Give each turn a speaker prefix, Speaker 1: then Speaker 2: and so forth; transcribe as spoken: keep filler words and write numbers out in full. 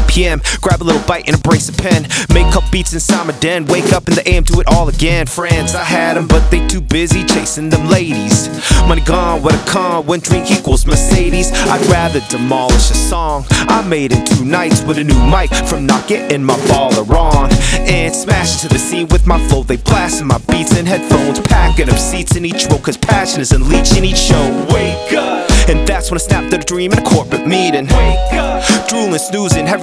Speaker 1: P M Grab a little bite and embrace a pen. Make up beats inside my den. Wake up in the A M, do it all again. Friends, I had them, but they too busy chasing them ladies. Money gone, what a con, when drink equals Mercedes. I'd rather demolish a song I made in two nights with a new mic from not getting my baller on. And smash into the scene with my flow. They blasting my beats in headphones, packing up seats in each row, cause passion is unleashing each show. Wake up! And that's when I snapped at a dream in a corporate meeting. Wake up! Drooling, snoozing,